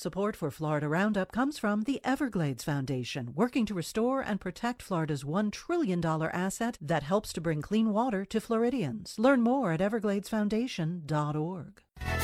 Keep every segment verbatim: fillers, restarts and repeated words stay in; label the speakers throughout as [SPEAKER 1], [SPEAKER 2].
[SPEAKER 1] Support for Florida Roundup comes from the Everglades Foundation, working to restore and protect Florida's one trillion dollars asset that helps to bring clean water to Floridians. Learn more at everglades foundation dot org.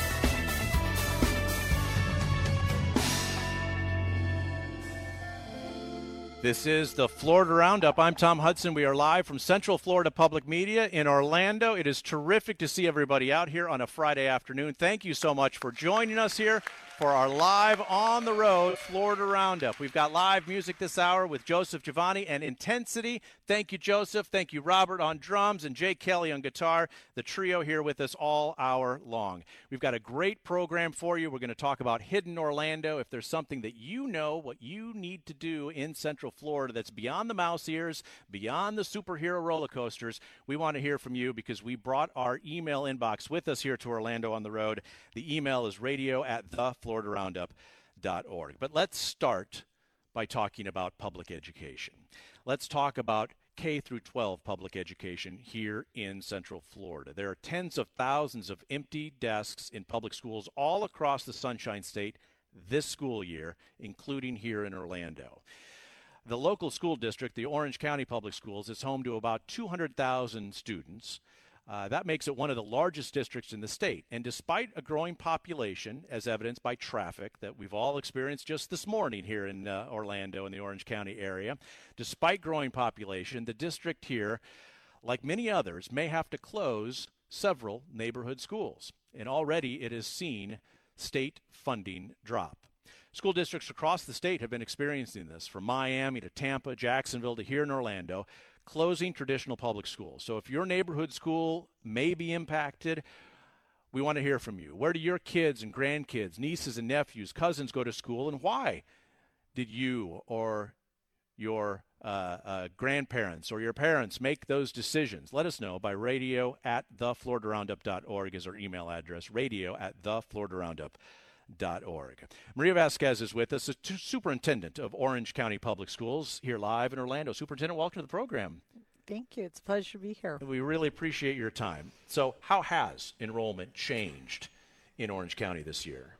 [SPEAKER 2] This is the Florida Roundup. I'm Tom Hudson. We are live from Central Florida Public Media in Orlando. It is terrific to see everybody out here on a Friday afternoon. Thank you so much for joining us here for our live on the road Florida Roundup. We've got live music this hour with Joseph Giovanni and Intensity. Thank you, Joseph. Thank you, Robert, on drums, and Jay Kelly on guitar. The trio here with us all hour long. We've got a great program for you. We're going to talk about Hidden Orlando. If there's something that you know what you need to do in Central Florida that's beyond the mouse ears, beyond the superhero roller coasters, we want to hear from you because we brought our email inbox with us here to Orlando on the road. The email is radio at the florida roundup dot org. But let's start by talking about public education. Let's talk about K through twelve public education here in Central Florida. There are tens of thousands of empty desks in public schools all across the Sunshine State this school year, including here in Orlando. The local school district, the Orange County Public Schools, is home to about two hundred thousand students. Uh, that makes it one of the largest districts in the state. And despite a growing population, as evidenced by traffic that we've all experienced just this morning here in uh, Orlando in the Orange County area, despite growing population, the district here, like many others, may have to close several neighborhood schools. And already it has seen state funding drop. School districts across the state have been experiencing this, from Miami to Tampa, Jacksonville to here in Orlando, closing traditional public schools. So if your neighborhood school may be impacted, we want to hear from you. Where do your kids and grandkids, nieces and nephews, cousins go to school, and why did you or your uh, uh, grandparents or your parents make those decisions? Let us know by radio at the florida roundup dot org is our email address, radio at the florida roundup dot org. Maria Vasquez is with us, the superintendent of Orange County Public Schools, here live in Orlando. Superintendent, welcome to the program.
[SPEAKER 3] Thank you. It's a pleasure to be here.
[SPEAKER 2] We really appreciate your time. So how has enrollment changed in Orange County this year?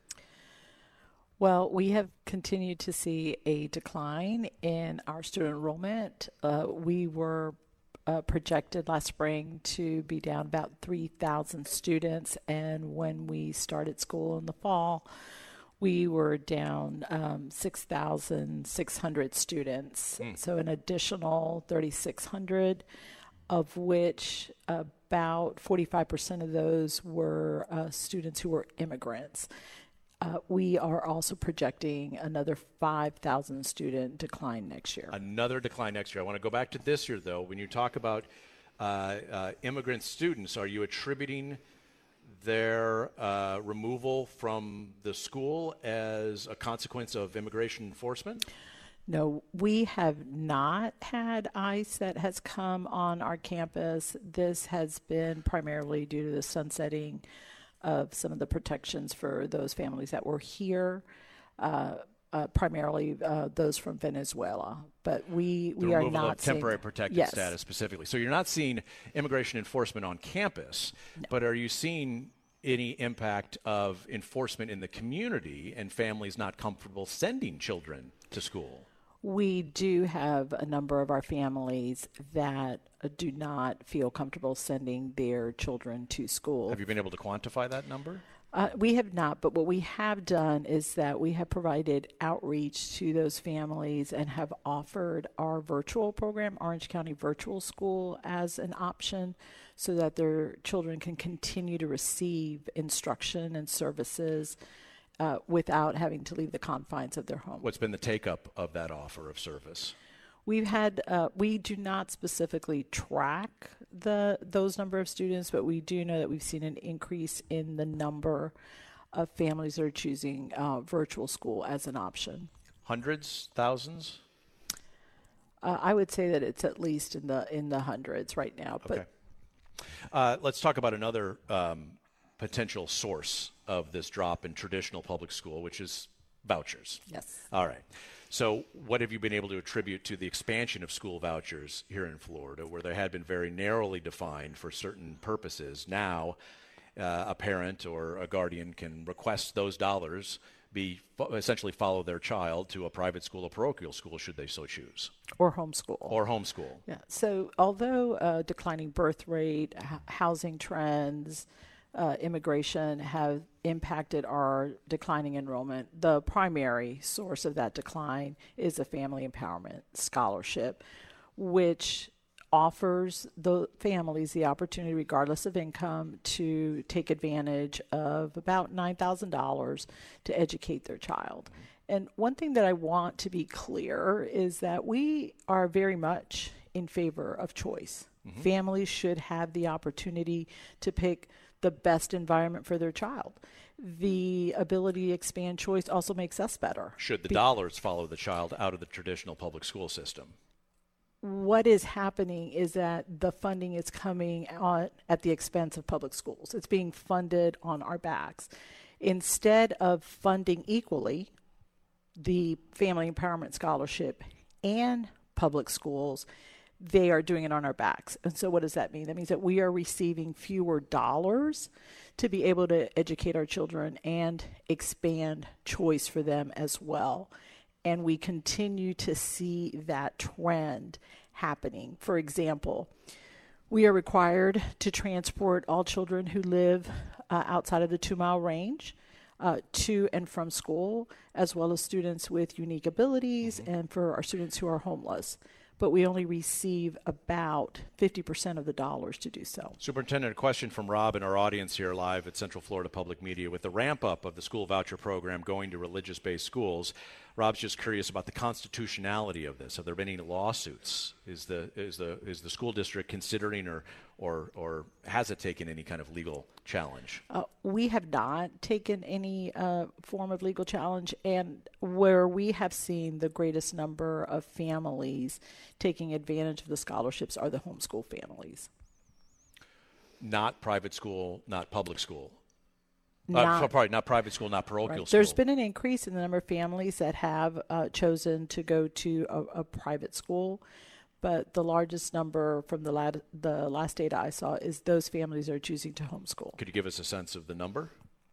[SPEAKER 3] Well, we have continued to see a decline in our student enrollment. Uh, we were Uh, projected last spring to be down about three thousand students, and when we started school in the fall, we were down um, six thousand six hundred students. Mm. So an additional three thousand six hundred, of which about forty-five percent of those were uh, students who were immigrants. Uh, we are also projecting another five thousand student decline next year.
[SPEAKER 2] Another decline next year. I want to go back to this year, though. When you talk about uh, uh, immigrant students, are you attributing their uh, removal from the school as a consequence of immigration enforcement?
[SPEAKER 3] No, we have not had ICE that has come on our campus. This has been primarily due to the sunsetting of some of the protections for those families that were here, uh, uh, primarily uh, those from Venezuela. But we, we
[SPEAKER 2] the
[SPEAKER 3] are
[SPEAKER 2] removal
[SPEAKER 3] not
[SPEAKER 2] of temporary
[SPEAKER 3] seeing,
[SPEAKER 2] protected
[SPEAKER 3] yes.
[SPEAKER 2] status specifically. So you're not seeing immigration enforcement on campus,
[SPEAKER 3] no.
[SPEAKER 2] but are you seeing any impact of enforcement in the community and families not comfortable sending children to school?
[SPEAKER 3] We do have a number of our families that uh, do not feel comfortable sending their children to school.
[SPEAKER 2] Have you been able to quantify that number?
[SPEAKER 3] Uh, we have not, but what we have done is that we have provided outreach to those families and have offered our virtual program, Orange County Virtual School, as an option so that their children can continue to receive instruction and services Uh, without having to leave the confines of their home.
[SPEAKER 2] What's been the take-up of that offer of service?
[SPEAKER 3] We've had, uh, we do not specifically track the those number of students, but we do know that we've seen an increase in the number of families that are choosing uh, virtual school as an option.
[SPEAKER 2] Hundreds, thousands?
[SPEAKER 3] Uh, I would say that it's at least in the in the hundreds right now. But
[SPEAKER 2] okay. Uh, let's talk about another um, potential source of this drop in traditional public school, which is vouchers.
[SPEAKER 3] Yes.
[SPEAKER 2] All right. So what have you been able to attribute to the expansion of school vouchers here in Florida, where they had been very narrowly defined for certain purposes? Now uh, a parent or a guardian can request those dollars be essentially follow their child to a private school or parochial school should they so choose.
[SPEAKER 3] Or homeschool.
[SPEAKER 2] Or homeschool.
[SPEAKER 3] Yeah. So although uh, declining birth rate, h- housing trends, uh, immigration have impacted our declining enrollment, the primary source of that decline is a Family Empowerment Scholarship, which offers the families the opportunity, regardless of income, to take advantage of about nine thousand dollars to educate their child. And one thing that I want to be clear is that we are very much in favor of choice. Mm-hmm. Families should have the opportunity to pick the best environment for their child. The ability to expand choice also makes us better.
[SPEAKER 2] Should the
[SPEAKER 3] Be-
[SPEAKER 2] dollars follow the child out of the traditional public school system?
[SPEAKER 3] What is happening is that the funding is coming on at the expense of public schools. It's being funded on our backs. Instead of funding equally the Family Empowerment Scholarship and public schools, they are doing it on our backs. And so what does that mean? That means that we are receiving fewer dollars to be able to educate our children and expand choice for them as well. And we continue to see that trend happening. For example, we are required to transport all children who live uh, outside of the two-mile range uh, to and from school, as well as students with unique abilities, mm-hmm. and for our students who are homeless. But we only receive about fifty percent of the dollars to do so.
[SPEAKER 2] Superintendent, a question from Rob in our audience here live at Central Florida Public Media. With the ramp up of the school voucher program going to religious-based schools, Rob's just curious about the constitutionality of this. Have there been any lawsuits? Is the is the is the school district considering or or or has it taken any kind of legal challenge?
[SPEAKER 3] Uh, we have not taken any uh, form of legal challenge, and where we have seen the greatest number of families taking advantage of the scholarships are the homeschool families.
[SPEAKER 2] Not private school, not public school.
[SPEAKER 3] Not,
[SPEAKER 2] uh, probably not private school, not parochial
[SPEAKER 3] right.
[SPEAKER 2] school.
[SPEAKER 3] There's been an increase in the number of families that have uh, chosen to go to a, a private school, but the largest number from the, lad, the last data I saw is those families are choosing to homeschool.
[SPEAKER 2] Could you give us a sense of the number?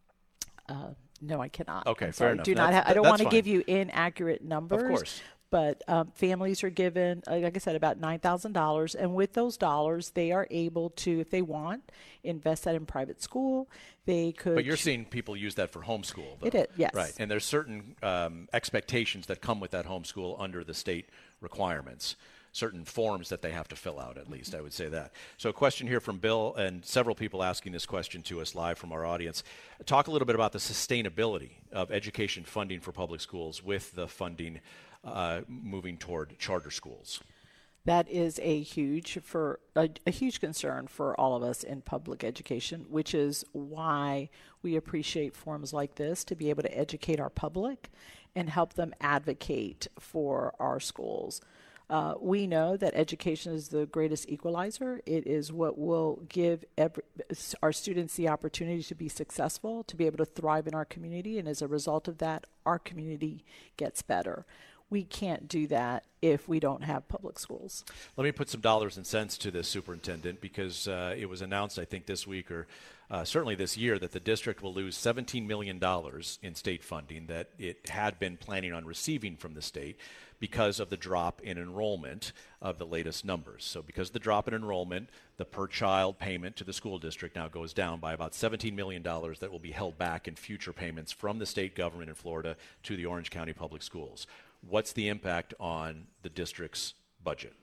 [SPEAKER 3] Uh, no, I cannot.
[SPEAKER 2] Okay,
[SPEAKER 3] I'm
[SPEAKER 2] fair
[SPEAKER 3] sorry.
[SPEAKER 2] enough.
[SPEAKER 3] Do not
[SPEAKER 2] That's,
[SPEAKER 3] ha- I don't want to
[SPEAKER 2] fine.
[SPEAKER 3] give you inaccurate numbers.
[SPEAKER 2] Of course.
[SPEAKER 3] But um, families are given, like I said, about nine thousand dollars. And with those dollars, they are able to, if they want, invest that in private school. They could.
[SPEAKER 2] But you're seeing people use that for homeschool, though.
[SPEAKER 3] It is, yes.
[SPEAKER 2] Right. And there's certain um, expectations that come with that homeschool under the state requirements. Certain forms that they have to fill out, at least, I would say that. So a question here from Bill, and several people asking this question to us live from our audience. Talk a little bit about the sustainability of education funding for public schools with the funding uh, moving toward charter schools.
[SPEAKER 3] That is a huge for a, a huge concern for all of us in public education, which is why we appreciate forums like this to be able to educate our public and help them advocate for our schools. Uh, we know that education is the greatest equalizer. It is what will give every, our students the opportunity to be successful, to be able to thrive in our community, and as a result of that, our community gets better. We can't do that if we don't have public schools.
[SPEAKER 2] Let me put some dollars and cents to this, Superintendent, because uh, it was announced, I think, this week or uh, certainly this year that the district will lose seventeen million dollars in state funding that it had been planning on receiving from the state because of the drop in enrollment of the latest numbers. So because of the drop in enrollment, the per-child payment to the school district now goes down by about seventeen million dollars that will be held back in future payments from the state government in Florida to the Orange County Public Schools. What's the impact on the district's budget?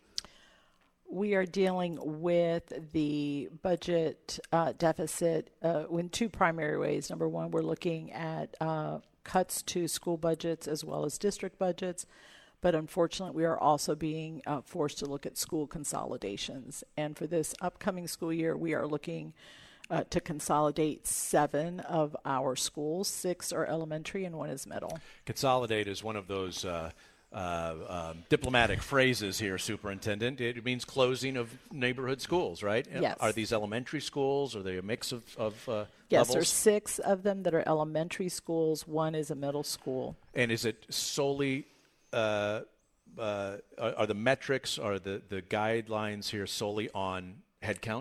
[SPEAKER 3] We are dealing with the budget uh, deficit uh, in two primary ways. Number one, we're looking at uh, cuts to school budgets as well as district budgets. But unfortunately, we are also being uh, forced to look at school consolidations. And for this upcoming school year, we are looking uh, to consolidate seven of our schools. Six are elementary and one is middle.
[SPEAKER 2] Consolidate is one of those uh, uh, um, diplomatic phrases here, Superintendent. It means closing of neighborhood schools, right?
[SPEAKER 3] Yes.
[SPEAKER 2] Are these elementary schools? Are they a mix of, of uh,
[SPEAKER 3] yes,
[SPEAKER 2] levels?
[SPEAKER 3] there's six of them that are elementary schools. One is a middle school.
[SPEAKER 2] And is it solely Uh, uh, are, are the metrics, are the, the guidelines here solely on headcount?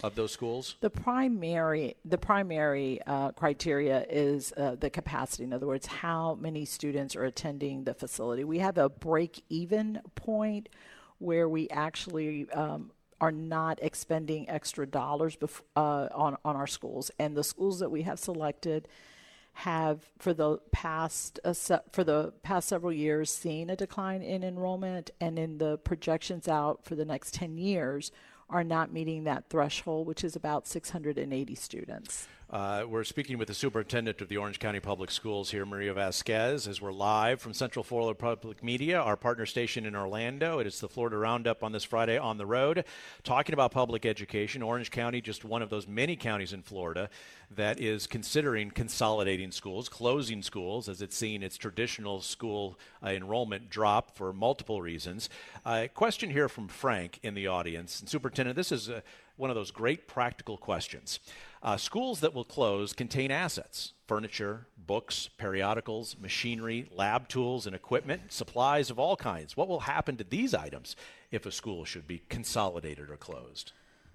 [SPEAKER 2] of those schools?
[SPEAKER 3] The primary, the primary uh, criteria is uh, the capacity. In other words, how many students are attending the facility. We have a break-even point where we actually um, are not expending extra dollars bef- uh, on on our schools, and the schools that we have selected have for the past uh, se- for the past several years seen a decline in enrollment, and in the projections out for the next ten years are not meeting that threshold, which is about six hundred eighty students.
[SPEAKER 2] Uh, we're speaking with the superintendent of the Orange County Public Schools here, Maria Vasquez, as we're live from Central Florida Public Media, our partner station in Orlando. It is the Florida Roundup on this Friday on the road, talking about public education. Orange County, just one of those many counties in Florida that is considering consolidating schools, closing schools, as it's seen its traditional school uh, enrollment drop for multiple reasons. A uh, question here from Frank in the audience. And Superintendent, this is uh, one of those great practical questions. Uh, schools that will close contain assets, furniture, books, periodicals, machinery, lab tools and equipment, supplies of all kinds. What will happen to these items if a school should be consolidated or closed?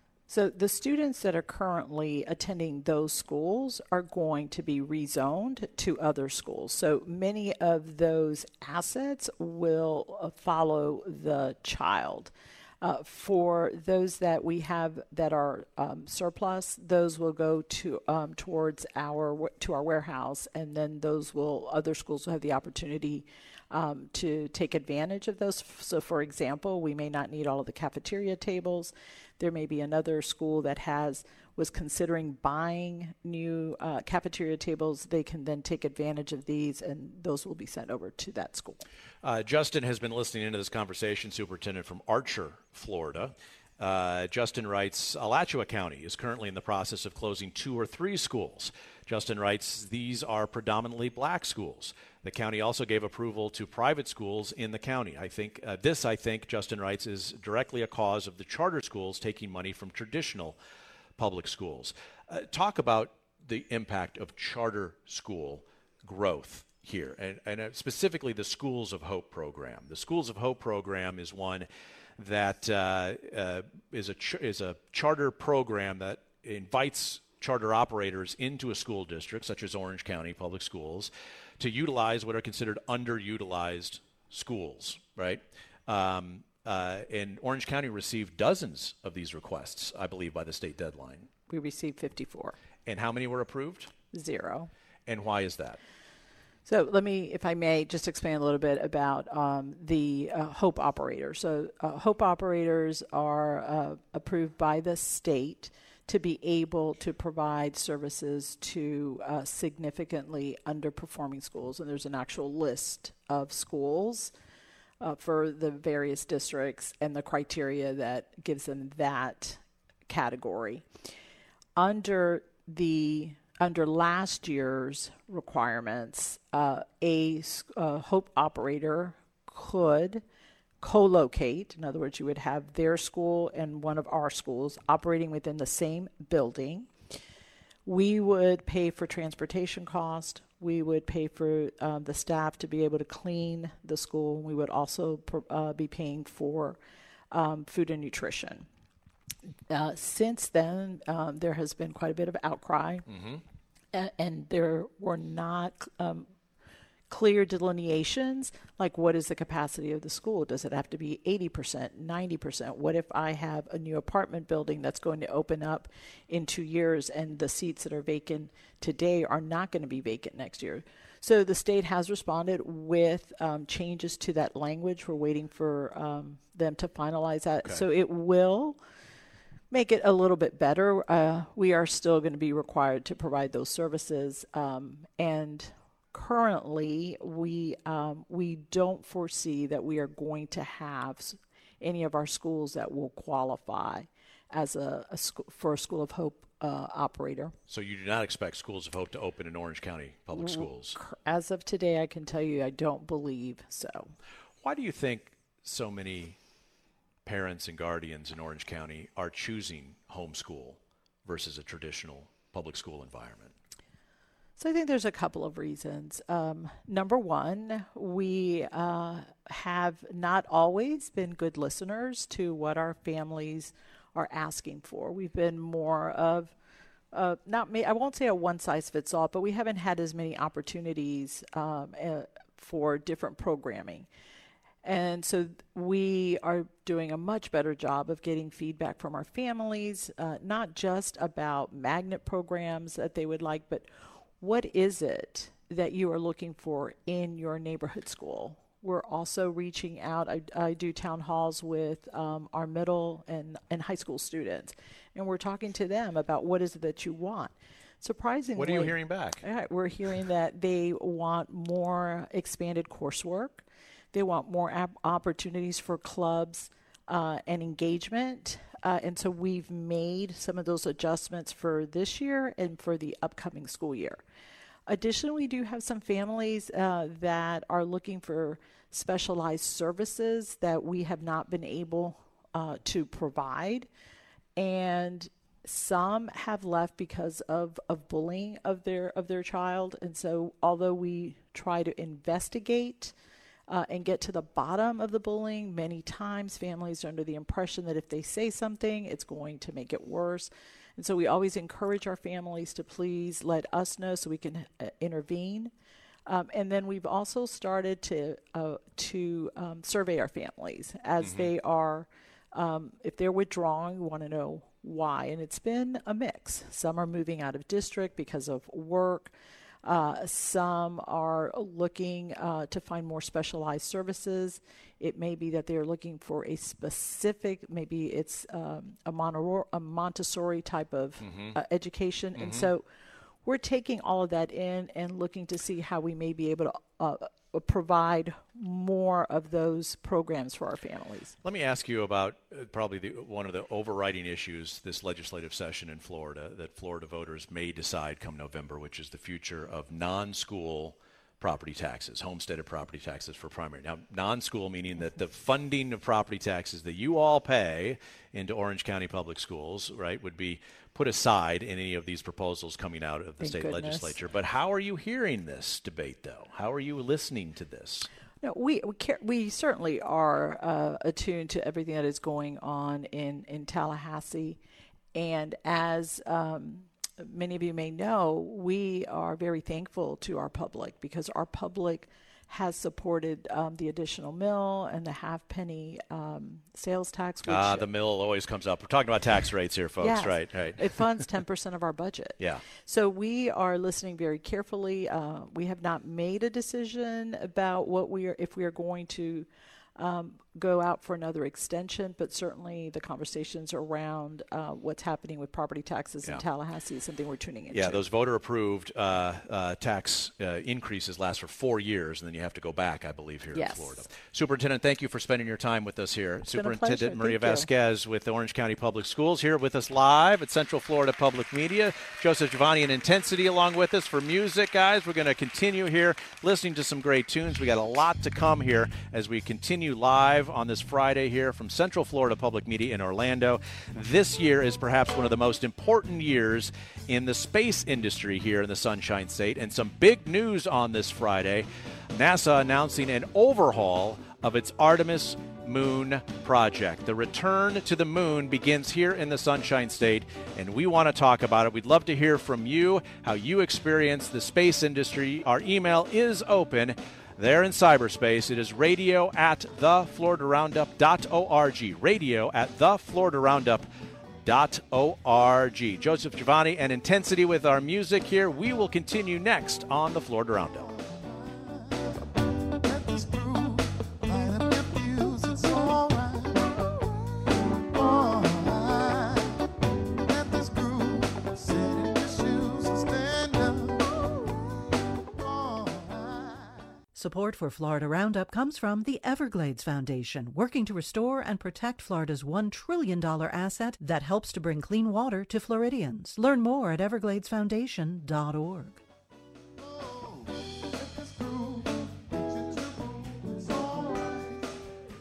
[SPEAKER 3] So the students that are currently attending those schools are going to be rezoned to other schools. So many of those assets will uh, follow the child. Uh, for those that we have that are um, surplus, those will go to um, towards our to our warehouse, and then those will other schools will have the opportunity um, to take advantage of those. So, for example, we may not need all of the cafeteria tables. There may be another school that has was considering buying new uh, cafeteria tables. They can then take advantage of these, and those will be sent over to that school.
[SPEAKER 2] Uh, Justin has been listening into this conversation, Superintendent, from Archer, Florida. Uh, Justin writes, Alachua County is currently in the process of closing two or three schools. Justin writes, these are predominantly black schools. The county also gave approval to private schools in the county. I think uh, this, I think, Justin writes, is directly a cause of the charter schools taking money from traditional public schools. Uh, talk about the impact of charter school growth here, and, and uh, specifically the Schools of Hope program. The Schools of Hope program is one that uh, uh, is a ch- is a charter program that invites charter operators into a school district, such as Orange County Public Schools, to utilize what are considered underutilized schools, right? Um, uh, and Orange County received dozens of these requests, I believe, by the state deadline.
[SPEAKER 3] We received fifty-four.
[SPEAKER 2] And how many were approved?
[SPEAKER 3] Zero.
[SPEAKER 2] And why is that?
[SPEAKER 3] So let me, if I may, just expand a little bit about um, the uh, HOPE operators. So uh, HOPE operators are uh, approved by the state to be able to provide services to uh, significantly underperforming schools. And there's an actual list of schools uh, for the various districts and the criteria that gives them that category. Under the Under last year's requirements, uh, a uh, HOPE operator could co-locate. In other words, you would have their school and one of our schools operating within the same building. We would pay for transportation cost. We would pay for uh, the staff to be able to clean the school. We would also uh, be paying for um, food and nutrition. Uh, since then, um, there has been quite a bit of outcry, mm-hmm. a- and there were not um, clear delineations, like what is the capacity of the school? Does it have to be eighty percent, ninety percent? What if I have a new apartment building that's going to open up in two years and the seats that are vacant today are not going to be vacant next year? So the state has responded with um, changes to that language. We're waiting for um, them to finalize that. Okay. So it will make it a little bit better. Uh, we are still going to be required to provide those services. Um, and currently, we um, we don't foresee that we are going to have any of our schools that will qualify as a, a sc- for a School of Hope uh, operator.
[SPEAKER 2] So you do not expect Schools of Hope to open in Orange County Public Schools?
[SPEAKER 3] As of today, I can tell you I don't believe so.
[SPEAKER 2] Why do you think so many parents and guardians in Orange County are choosing homeschool versus a traditional public school environment?
[SPEAKER 3] So I think there's a couple of reasons. Um, number one, we uh, have not always been good listeners to what our families are asking for. We've been more of uh, not me. I won't say a one size fits all, but we haven't had as many opportunities um, uh, for different programming. And so we are doing a much better job of getting feedback from our families, uh, not just about magnet programs that they would like, but what is it that you are looking for in your neighborhood school? We're also reaching out. I, I do town halls with um, our middle and, and high school students, and we're talking to them about what is it that you want. Surprisingly,
[SPEAKER 2] what are you hearing back?
[SPEAKER 3] We're hearing that they want more expanded coursework. They want more ap- opportunities for clubs uh, and engagement. Uh, and so we've made some of those adjustments for this year and for the upcoming school year. Additionally, we do have some families uh, that are looking for specialized services that we have not been able uh, to provide. And some have left because of, of bullying of their of their child. And so although we try to investigate Uh, and get to the bottom of the bullying, many times families are under the impression that if they say something, it's going to make it worse. And so we always encourage our families to please let us know so we can uh, intervene. Um, and then we've also started to uh, to um, survey our families as mm-hmm. they are, um, if they're withdrawing, we want to know why. And it's been a mix. Some are moving out of district because of work. Uh, some are looking uh, to find more specialized services. It may be that they're looking for a specific, maybe it's um, a, Montessori, a Montessori type of mm-hmm. uh, education. Mm-hmm. And so we're taking all of that in and looking to see how we may be able to uh, provide more of those programs for our families.
[SPEAKER 2] Let me ask you about uh, probably the, one of the overriding issues this legislative session in Florida that Florida voters may decide come November, which is the future of non-school property taxes, homesteaded property taxes for primary. Now, non-school meaning that the funding of property taxes that you all pay into Orange County Public Schools, right, would be put aside in any of these proposals coming out of the
[SPEAKER 3] Thank
[SPEAKER 2] state
[SPEAKER 3] goodness.
[SPEAKER 2] legislature. But how are you hearing this debate, though? How are you listening to this?
[SPEAKER 3] No, we we, care, we certainly are uh, attuned to everything that is going on in, in Tallahassee. And as um, many of you may know, we are very thankful to our public because our public has supported um, the additional mill and the half penny um, sales tax. Which,
[SPEAKER 2] ah, the mill always comes up. We're talking about tax rates here, folks.
[SPEAKER 3] Yes,
[SPEAKER 2] right, right.
[SPEAKER 3] It funds ten percent of our budget.
[SPEAKER 2] Yeah.
[SPEAKER 3] So we are listening very carefully. Uh, we have not made a decision about what we are, if we are going to um, go out for another extension, but certainly the conversations around uh, what's happening with property taxes
[SPEAKER 2] yeah.
[SPEAKER 3] in Tallahassee is something we're tuning into.
[SPEAKER 2] Yeah, those voter-approved uh, uh, tax uh, increases last for four years, and then you have to go back, I believe, here
[SPEAKER 3] yes.
[SPEAKER 2] in Florida. Superintendent, thank you for spending your time with us here.
[SPEAKER 3] It's
[SPEAKER 2] Superintendent Maria
[SPEAKER 3] thank
[SPEAKER 2] Vasquez
[SPEAKER 3] you.
[SPEAKER 2] with the Orange County Public Schools here with us live at Central Florida Public Media. Joseph Giovanni and Intensity along with us for music, guys. We're going to continue here listening to some great tunes. We got a lot to come here as we continue live on this Friday here from Central Florida Public Media in Orlando. This year is perhaps one of the most important years in the space industry here in the Sunshine State, and some big news on this Friday. NASA announcing an overhaul of its Artemis Moon project. The return to the moon begins here in the Sunshine State, and we want to talk about it. We'd love to hear from you, how you experience the space industry. Our email is open there in cyberspace. It is radio at the florida roundup dot org. Radio at the florida roundup dot org. Joseph Giovanni and Intensity with our music here. We will continue next on the Florida Roundup.
[SPEAKER 1] Support for Florida Roundup comes from the Everglades Foundation, working to restore and protect Florida's one trillion dollars asset that helps to bring clean water to Floridians. Learn more at everglades foundation dot org.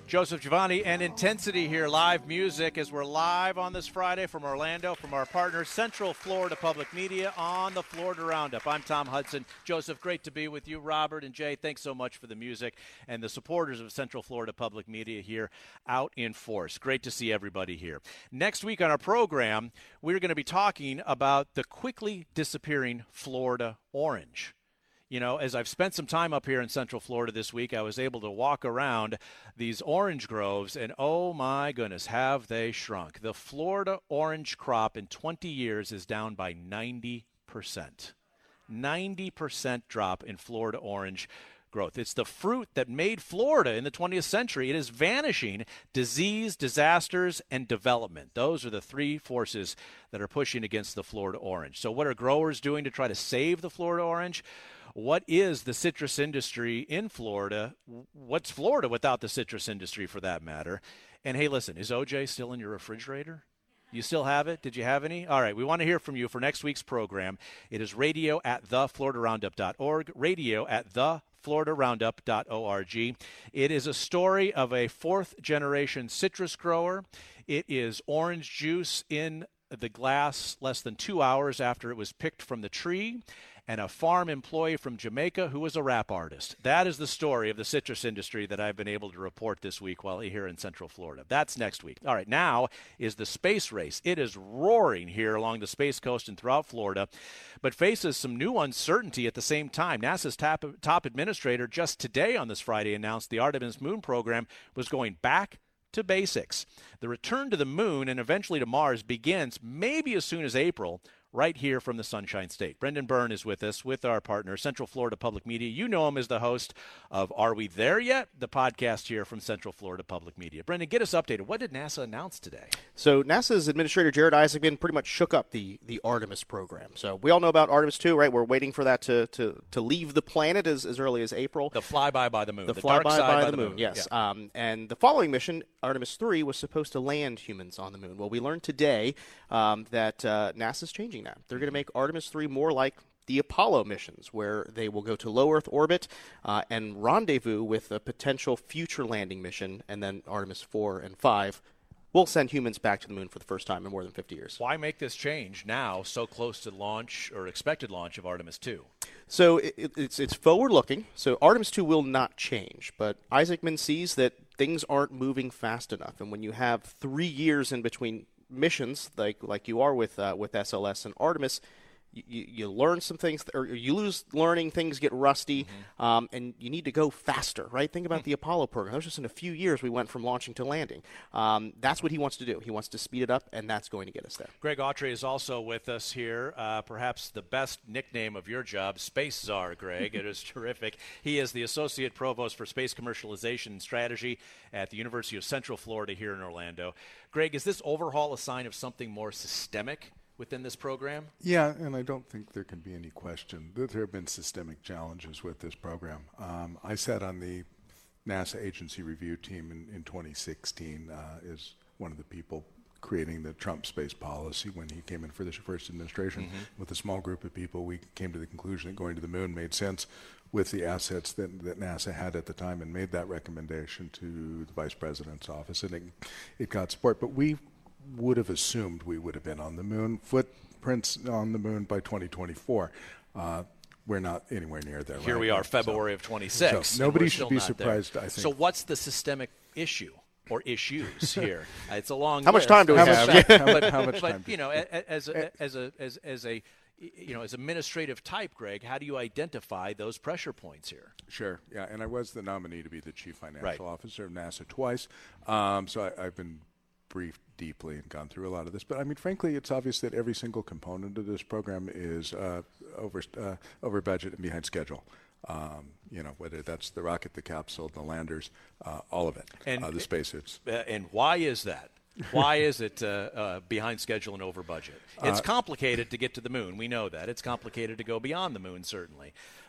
[SPEAKER 2] Joseph Giovanni and Intensity here, live music as we're live on this Friday from Orlando from our partner Central Florida Public Media on the Florida Roundup. I'm Tom Hudson. Joseph, great to be with you. Robert and Jay, thanks so much for the music and the supporters of Central Florida Public Media here out in force. Great to see everybody here. Next week on our program, we're going to be talking about the quickly disappearing Florida orange. You know, as I've spent some time up here in Central Florida this week, I was able to walk around these orange groves, and oh my goodness, have they shrunk. The Florida orange crop in twenty years is down by ninety percent. ninety percent drop in Florida orange growth. It's the fruit that made Florida in the twentieth century. It is vanishing. Disease, disasters, and development. Those are the three forces that are pushing against the Florida orange. So what are growers doing to try to save the Florida orange? What is the citrus industry in Florida? What's Florida without the citrus industry, for that matter? And hey, listen, is O J still in your refrigerator? You still have it? Did you have any? All right, we want to hear from you for next week's program. It is radio at the florida roundup dot org, radio at the florida roundup dot org. It is a story of a fourth-generation citrus grower. It is orange juice in the glass less than two hours after it was picked from the tree, and a farm employee from Jamaica who was a rap artist. That is the story of the citrus industry that I've been able to report this week while here in Central Florida. That's next week. All right, now is the space race. It is roaring here along the Space Coast and throughout Florida, but faces some new uncertainty at the same time. NASA's top, top administrator just today on this Friday announced the Artemis Moon program was going back to basics. The return to the moon and eventually to Mars begins maybe as soon as April, right here from the Sunshine State. Brendan Byrne is with us with our partner, Central Florida Public Media. You know him as the host of Are We There Yet?, the podcast here from Central Florida Public Media. Brendan, get us updated. What did NASA announce today?
[SPEAKER 4] So Nasa's Administrator Jared Isaacman pretty much shook up the, the Artemis program. So we all know about Artemis two, right? We're waiting for that to, to, to leave the planet as, as early as April.
[SPEAKER 2] The flyby by the moon.
[SPEAKER 4] The,
[SPEAKER 2] the
[SPEAKER 4] flyby
[SPEAKER 2] dark side
[SPEAKER 4] by, by
[SPEAKER 2] by
[SPEAKER 4] the moon,
[SPEAKER 2] moon.
[SPEAKER 4] yes.
[SPEAKER 2] Yeah.
[SPEAKER 4] Um, and the following mission, Artemis three, was supposed to land humans on the moon. Well, we learned today um, that uh, NASA's changing that. They're going to make Artemis three more like the Apollo missions, where they will go to low Earth orbit uh, and rendezvous with a potential future landing mission, and then Artemis four and five will send humans back to the moon for the first time in more than fifty years.
[SPEAKER 2] Why make this change now, so close to launch or expected launch of Artemis two?
[SPEAKER 4] So it, it's it's forward-looking. So Artemis two will not change, but Isaacman sees that things aren't moving fast enough, and when you have three years in between missions, like like you are with uh, with S L S and Artemis, you, you learn some things, or you lose learning, things get rusty, mm-hmm. um, and you need to go faster, right? Think about mm-hmm. the Apollo program. That was just in a few years we went from launching to landing. Um, that's what he wants to do. He wants to speed it up, and that's going to get us there.
[SPEAKER 2] Greg Autry is also with us here. Uh, perhaps the best nickname of your job, Space Czar, Greg. It is terrific. He is the Associate Provost for Space Commercialization and Strategy at the University of Central Florida here in Orlando. Greg, is this overhaul a sign of something more systemic within this program?
[SPEAKER 5] Yeah, and I don't think there can be any question that there have been systemic challenges with this program. Um, I sat on the NASA agency review team in, in twenty sixteen uh, as one of the people creating the Trump space policy when he came in for the first administration. Mm-hmm. With a small group of people, we came to the conclusion that going to the moon made sense with the assets that, that NASA had at the time, and made that recommendation to the Vice President's office, and it, it got support. But we would have assumed we would have been on the moon, footprints on the moon by twenty twenty-four. Uh, we're not anywhere near there.
[SPEAKER 2] Here
[SPEAKER 5] right
[SPEAKER 2] we
[SPEAKER 5] now.
[SPEAKER 2] are, February
[SPEAKER 5] so,
[SPEAKER 2] of twenty-six.
[SPEAKER 5] So nobody should be surprised,
[SPEAKER 2] there.
[SPEAKER 5] I think.
[SPEAKER 2] So what's the systemic issue or issues here? It's a long
[SPEAKER 4] How
[SPEAKER 2] list.
[SPEAKER 4] much time do we
[SPEAKER 5] how
[SPEAKER 4] have?
[SPEAKER 5] Much, how, much, how much
[SPEAKER 2] but,
[SPEAKER 5] time?
[SPEAKER 2] But, you know, as a, as a, as, as a, you know, as administrative type, Greg, how do you identify those pressure points here?
[SPEAKER 5] Sure, yeah, and I was the nominee to be the Chief Financial
[SPEAKER 2] right.
[SPEAKER 5] Officer of NASA twice, um, so I, I've been briefed deeply and gone through a lot of this. But I mean, frankly, it's obvious that every single component of this program is uh, over uh, over budget and behind schedule. Um, you know, whether that's the rocket, the capsule, the landers, uh, all of it,
[SPEAKER 2] and
[SPEAKER 5] uh, the spacesuits.
[SPEAKER 2] Uh, and why is that? Why is it uh, uh, behind schedule and over budget? It's
[SPEAKER 5] Uh,
[SPEAKER 2] complicated to get to the moon. We know that. It's complicated to go beyond the moon, certainly.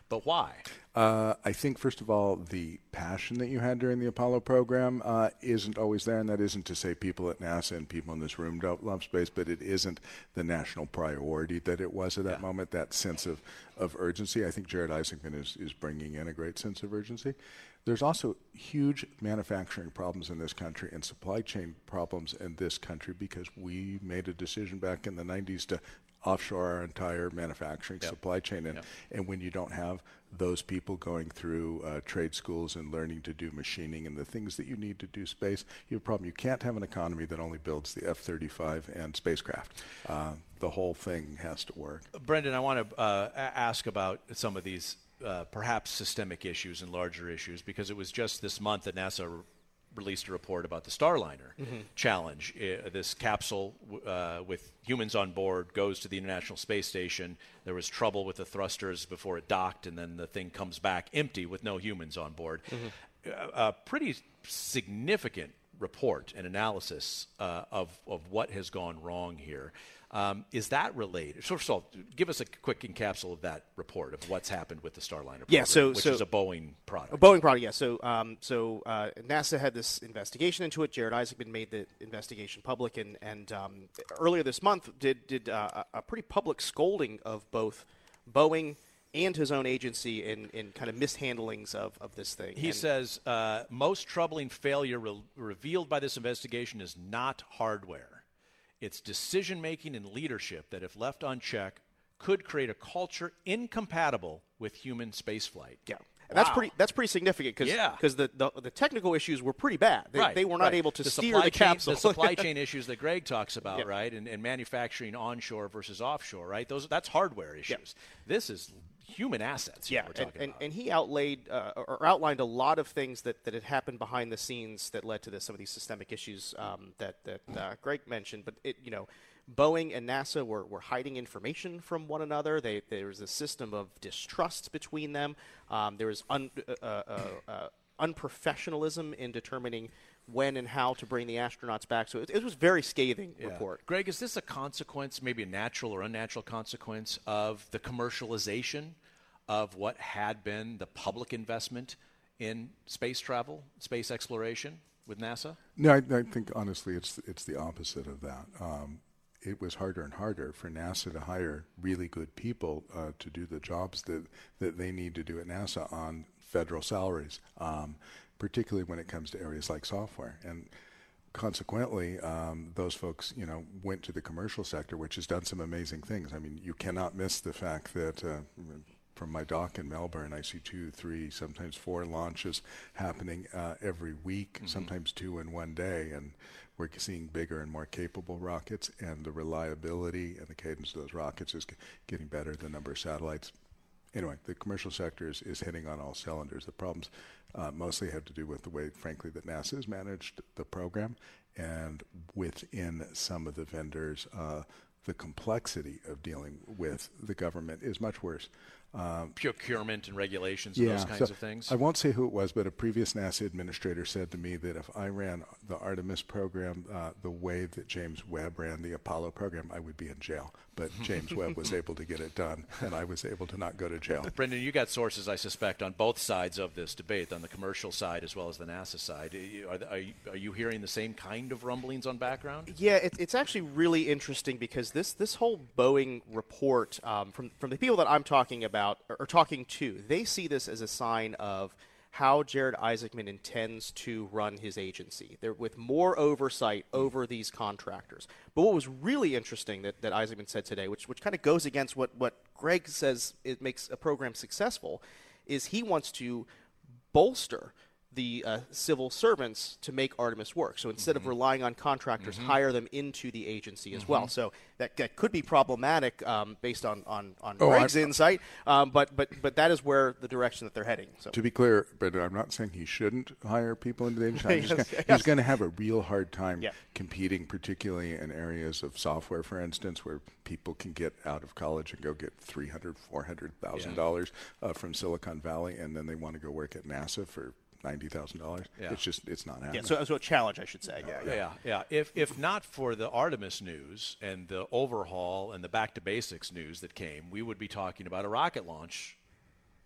[SPEAKER 2] But why?
[SPEAKER 5] Uh, I think, first of all, the passion that you had during the Apollo program uh, isn't always there, and that isn't to say people at NASA and people in this room don't love space, but it isn't the national priority that it was at that yeah. moment, that sense of, of urgency. I think Jared Isaacman is, is bringing in a great sense of urgency. There's also huge manufacturing problems in this country and supply chain problems in this country because we made a decision back in the nineties to offshore our entire manufacturing yep. supply chain. And, yep. and when you don't have those people going through uh, trade schools and learning to do machining and the things that you need to do space, you have a problem. You can't have an economy that only builds the F thirty-five and spacecraft. Uh, the whole thing has to work.
[SPEAKER 2] Brendan, I want to uh, ask about some of these uh, perhaps systemic issues and larger issues, because it was just this month that NASA re- released a report about the Starliner mm-hmm. challenge. Uh, this capsule uh, with humans on board goes to the International Space Station. There was trouble with the thrusters before it docked, and then the thing comes back empty with no humans on board. Mm-hmm. Uh, a pretty significant report and analysis uh, of, of what has gone wrong here. Um, is that related? So first of all, give us a quick encapsulation of that report of what's happened with the Starliner program,
[SPEAKER 4] yeah, so,
[SPEAKER 2] which
[SPEAKER 4] so
[SPEAKER 2] is a Boeing product.
[SPEAKER 4] A Boeing product, yeah. So, um, so uh, NASA had this investigation into it. Jared Isaacman made the investigation public, and, and um, earlier this month did did uh, a pretty public scolding of both Boeing and his own agency in, in kind of mishandlings of, of this thing.
[SPEAKER 2] He
[SPEAKER 4] and
[SPEAKER 2] says, uh, most troubling failure re- revealed by this investigation is not hardware. It's decision-making and leadership that, if left unchecked, could create a culture incompatible with human spaceflight.
[SPEAKER 4] Yeah.
[SPEAKER 2] Wow.
[SPEAKER 4] That's pretty. That's pretty significant because
[SPEAKER 2] yeah.
[SPEAKER 4] the, the the technical issues were pretty bad. They,
[SPEAKER 2] right,
[SPEAKER 4] they were not
[SPEAKER 2] right.
[SPEAKER 4] able to
[SPEAKER 2] the
[SPEAKER 4] steer
[SPEAKER 2] supply
[SPEAKER 4] the
[SPEAKER 2] chain,
[SPEAKER 4] capsule.
[SPEAKER 2] The supply chain issues that Greg talks about,
[SPEAKER 4] yeah.
[SPEAKER 2] right, and, and manufacturing onshore versus offshore, right? Those that's hardware issues.
[SPEAKER 4] Yeah.
[SPEAKER 2] This is human assets.
[SPEAKER 4] Yeah,
[SPEAKER 2] we're
[SPEAKER 4] and,
[SPEAKER 2] talking
[SPEAKER 4] and,
[SPEAKER 2] about.
[SPEAKER 4] and he outlaid uh, or outlined a lot of things that, that had happened behind the scenes that led to this, some of these systemic issues um, that that uh, Greg mentioned. But it, you know. Boeing and NASA were, were hiding information from one another. They, there was a system of distrust between them. Um, there was un, uh, uh, uh, unprofessionalism in determining when and how to bring the astronauts back. So it, it was a very scathing
[SPEAKER 2] yeah.
[SPEAKER 4] report.
[SPEAKER 2] Greg, is this a consequence, maybe a natural or unnatural consequence, of the commercialization of what had been the public investment in space travel, space exploration with NASA?
[SPEAKER 5] No, I, I think, honestly, it's it's the opposite of that. Um, it was harder and harder for NASA to hire really good people uh, to do the jobs that, that they need to do at NASA on federal salaries, um, particularly when it comes to areas like software. And consequently, um, those folks, you know, went to the commercial sector, which has done some amazing things. I mean, you cannot miss the fact that uh, from my dock in Melbourne, I see two, three, sometimes four launches happening uh, every week, mm-hmm. sometimes two in one day. And we're seeing bigger and more capable rockets, and the reliability and the cadence of those rockets is g- getting better. The number of satellites. Anyway, the commercial sector is, is hitting on all cylinders. The problems uh, mostly have to do with the way, frankly, that NASA has managed the program, and within some of the vendors, uh, the complexity of dealing with the government is much worse. Um,
[SPEAKER 2] Procurement and regulations and
[SPEAKER 5] yeah,
[SPEAKER 2] those kinds
[SPEAKER 5] so
[SPEAKER 2] of things?
[SPEAKER 5] I won't say who it was, but a previous NASA administrator said to me that if I ran the Artemis program uh, the way that James Webb ran the Apollo program, I would be in jail. But James Webb was able to get it done, and I was able to not go to jail.
[SPEAKER 2] Brendan, you got sources, I suspect, on both sides of this debate, on the commercial side as well as the NASA side. Are, are, you, are you hearing the same kind of rumblings on background?
[SPEAKER 4] Yeah, it, it's actually really interesting because this, this whole Boeing report, um, from, from the people that I'm talking about, or, or talking to, they see this as a sign of how Jared Isaacman intends to run his agency. They're with more oversight over these contractors. But what was really interesting that, that Isaacman said today, which which kind of goes against what, what Greg says it makes a program successful, is he wants to bolster the uh, civil servants to make Artemis work. So instead mm-hmm. of relying on contractors, mm-hmm. hire them into the agency as mm-hmm. well. So that, that could be problematic um, based on, on, on oh, Greg's I'm, insight, um, but, but but that is where the direction that they're heading. So.
[SPEAKER 5] To be clear, Brendan, I'm not saying he shouldn't hire people into the agency. yes, gonna, yes. He's going to have a real hard time yeah. competing, particularly in areas of software, for instance, where people can get out of college and go get three hundred thousand dollars, four hundred thousand dollars yeah. uh, from Silicon Valley, and then they want to go work at NASA for ninety thousand dollars. Yeah. It's just, it's not happening.
[SPEAKER 4] Yeah, so, so a challenge, I should say.
[SPEAKER 2] Yeah, yeah, yeah. yeah. If if not for the Artemis news and the overhaul and the back to basics news that came, we would be talking about a rocket launch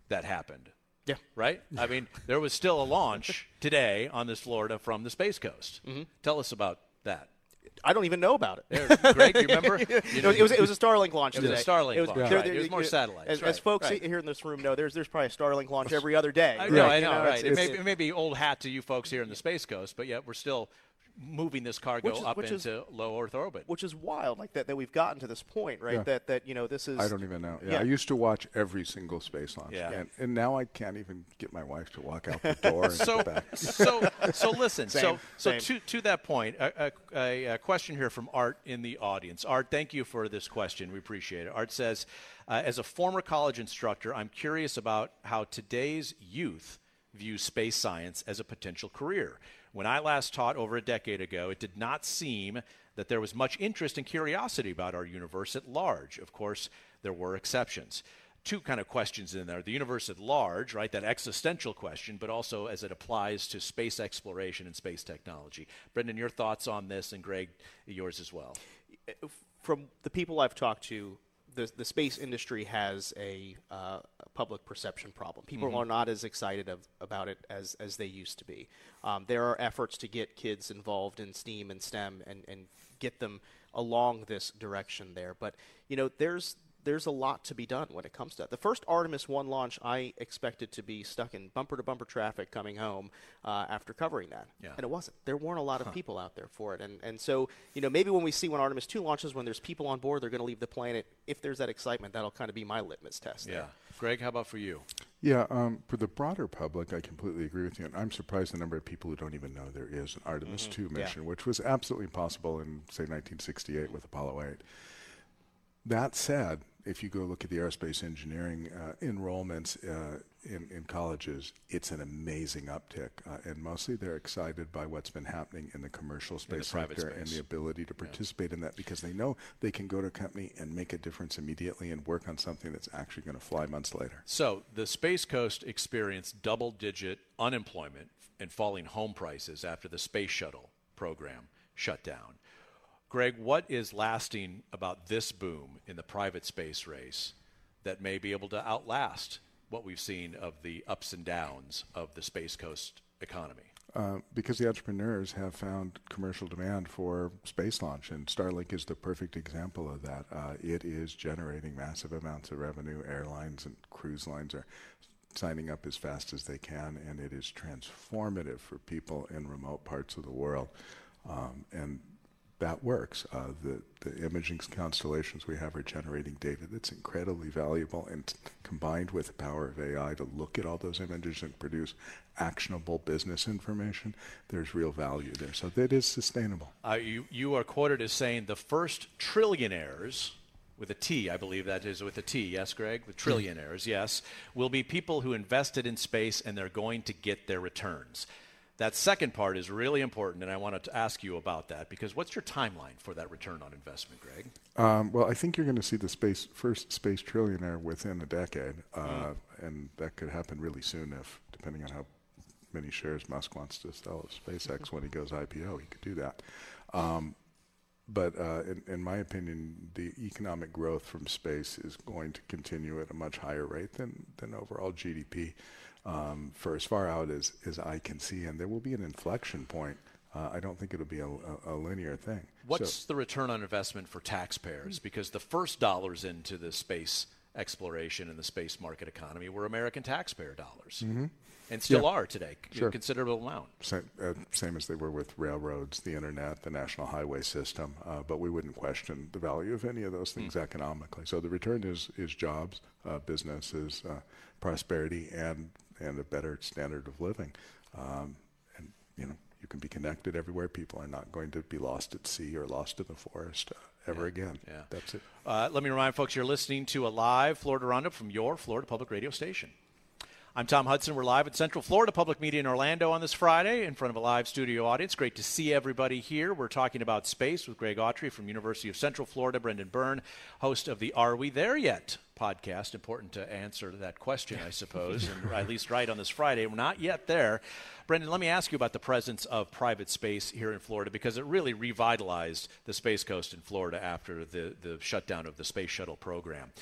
[SPEAKER 2] that happened.
[SPEAKER 4] Yeah.
[SPEAKER 2] Right? I mean, there was still a launch today on this Florida from the Space Coast. Mm-hmm. Tell us about that.
[SPEAKER 4] I don't even know about it.
[SPEAKER 2] There, Greg, you remember? You
[SPEAKER 4] know, it, was, it was a Starlink launch
[SPEAKER 2] it
[SPEAKER 4] today.
[SPEAKER 2] It was a Starlink
[SPEAKER 4] it was,
[SPEAKER 2] launch.
[SPEAKER 4] There,
[SPEAKER 2] Right.
[SPEAKER 4] there,
[SPEAKER 2] It was more
[SPEAKER 4] you know,
[SPEAKER 2] satellites.
[SPEAKER 4] As,
[SPEAKER 2] right.
[SPEAKER 4] as folks
[SPEAKER 2] right.
[SPEAKER 4] here in this room know, there's there's probably a Starlink launch every other day.
[SPEAKER 2] I
[SPEAKER 4] right?
[SPEAKER 2] know, I know,
[SPEAKER 4] You know,
[SPEAKER 2] right.
[SPEAKER 4] it's,
[SPEAKER 2] It,
[SPEAKER 4] it's,
[SPEAKER 2] may, it may be old hat to you folks here in the Space Coast, but yet we're still moving this cargo
[SPEAKER 4] which is,
[SPEAKER 2] up
[SPEAKER 4] which
[SPEAKER 2] into
[SPEAKER 4] is,
[SPEAKER 2] low Earth orbit.
[SPEAKER 4] Which is wild, like that, that we've gotten to this point, right?
[SPEAKER 5] Yeah.
[SPEAKER 4] That, that, you know, this is...
[SPEAKER 5] I don't even know. Yeah,
[SPEAKER 4] yeah.
[SPEAKER 5] I used to watch every single space launch.
[SPEAKER 2] Yeah.
[SPEAKER 5] And, and now I can't even get my wife to walk out the door and
[SPEAKER 2] so,
[SPEAKER 5] get back.
[SPEAKER 2] so, so listen.
[SPEAKER 4] Same,
[SPEAKER 2] so, so
[SPEAKER 4] same.
[SPEAKER 2] to to that point, a, a, a question here from Art in the audience. Art, thank you for this question. We appreciate it. Art says, uh, as a former college instructor, I'm curious about how today's youth view space science as a potential career. When I last taught over a decade ago, it did not seem that there was much interest and curiosity about our universe at large. Of course, there were exceptions. Two kind of questions in there. The universe at large, right, that existential question, but also as it applies to space exploration and space technology. Brendan, your thoughts on this, and Greg, yours as well.
[SPEAKER 4] From the people I've talked to, the the space industry has a, uh, a public perception problem. People mm-hmm. are not as excited of, about it as, as they used to be. Um, there are efforts to get kids involved in STEAM and STEM and, and get them along this direction there. But, you know, there's there's a lot to be done when it comes to that. The first Artemis one launch, I expected to be stuck in bumper-to-bumper traffic coming home uh, after covering that.
[SPEAKER 2] Yeah.
[SPEAKER 4] And it wasn't. There weren't a lot of
[SPEAKER 2] huh.
[SPEAKER 4] people out there for it. And and so, you know, maybe when we see when Artemis two launches, when there's people on board, they're going to leave the planet. If there's that excitement, that'll kind of be my litmus test
[SPEAKER 2] Yeah.
[SPEAKER 4] there.
[SPEAKER 2] Greg, how about for you?
[SPEAKER 5] Yeah, um, for the broader public, I completely agree with you. And I'm surprised the number of people who don't even know there is an Artemis
[SPEAKER 4] Mm-hmm.
[SPEAKER 5] two
[SPEAKER 4] Yeah.
[SPEAKER 5] mission, which was absolutely possible in, say, nineteen sixty-eight with Apollo eight. That said, if you go look at the aerospace engineering uh, enrollments uh, in, in colleges, it's an amazing uptick. Uh, and mostly they're excited by what's been happening in the commercial space
[SPEAKER 2] private
[SPEAKER 5] sector
[SPEAKER 2] space.
[SPEAKER 5] and the ability to participate yeah. in that, because they know they can go to a company and make a difference immediately and work on something that's actually going to fly months later.
[SPEAKER 2] So the Space Coast experienced double-digit unemployment and falling home prices after the space shuttle program shut down. Greg, what is lasting about this boom in the private space race that may be able to outlast what we've seen of the ups and downs of the Space Coast economy?
[SPEAKER 5] Uh, because the entrepreneurs have found commercial demand for space launch, and Starlink is the perfect example of that. Uh, it is generating massive amounts of revenue. Airlines and cruise lines are signing up as fast as they can, and it is transformative for people in remote parts of the world. Um, and that works. Uh, the, the imaging constellations we have are generating data that's incredibly valuable, and t- combined with the power of A I to look at all those images and produce actionable business information, there's real value there. So that is sustainable.
[SPEAKER 2] Uh, you, you are quoted as saying the first trillionaires, with a T, I believe that is with a T, yes, Greg? The trillionaires, yes, will be people who invested in space and they're going to get their returns. That second part is really important, and I wanted to ask you about that, because what's your timeline for that return on investment, Greg?
[SPEAKER 5] Um, well, I think you're going to see the space first space trillionaire within a decade, uh, mm. and that could happen really soon if, depending on how many shares Musk wants to sell of SpaceX when he goes I P O, he could do that. Um, but uh, in, in my opinion, the economic growth from space is going to continue at a much higher rate than, than overall G D P. Um, for as far out as, as I can see, and there will be an inflection point. Uh, I don't think it'll be a, a, a linear thing.
[SPEAKER 2] What's
[SPEAKER 5] so,
[SPEAKER 2] the return on investment for taxpayers? Because the first dollars into the space exploration and the space market economy were American taxpayer dollars,
[SPEAKER 5] mm-hmm.
[SPEAKER 2] and still
[SPEAKER 5] yeah.
[SPEAKER 2] are today,
[SPEAKER 5] sure.
[SPEAKER 2] a considerable amount.
[SPEAKER 5] Same, uh, same as they were with railroads, the internet, the national highway system, uh, but we wouldn't question the value of any of those things mm. economically. So the return is, is jobs, uh, businesses, uh, prosperity, and and a better standard of living. Um, and, you know, you can be connected everywhere. People are not going to be lost at sea or lost in the forest uh, ever
[SPEAKER 2] yeah.
[SPEAKER 5] again.
[SPEAKER 2] Yeah.
[SPEAKER 5] That's it.
[SPEAKER 2] Uh, let me remind folks, you're listening to a live Florida Roundup from your Florida Public Radio station. I'm Tom Hudson. We're live at Central Florida Public Media in Orlando on this Friday in front of a live studio audience. Great to see everybody here. We're talking about space with Greg Autry from University of Central Florida, Brendan Byrne, host of the Are We There Yet podcast. Important to answer that question, I suppose, and at least right on this Friday. We're not yet there. Brendan, let me ask you about the presence of private space here in Florida, because it really revitalized the Space Coast in Florida after the, the shutdown of the Space Shuttle program.